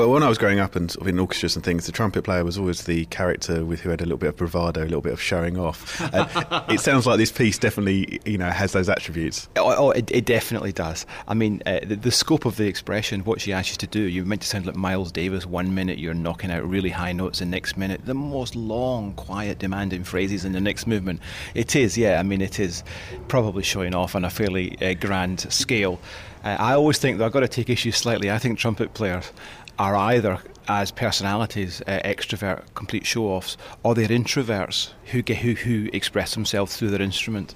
But when I was growing up and sort of in orchestras and things, the trumpet player was always the character who had a little bit of bravado, a little bit of showing off. It sounds like this piece definitely, has those attributes. It definitely does. I mean, the scope of the expression, what she asks you to do, you're meant to sound like Miles Davis. 1 minute you're knocking out really high notes, the next minute the most long, quiet, demanding phrases in the next movement. It is, yeah. I mean, it is probably showing off on a fairly grand scale. I always think that I've got to take issue slightly. I think trumpet players are either, as personalities, extrovert, complete show-offs, or they're introverts who express themselves through their instrument.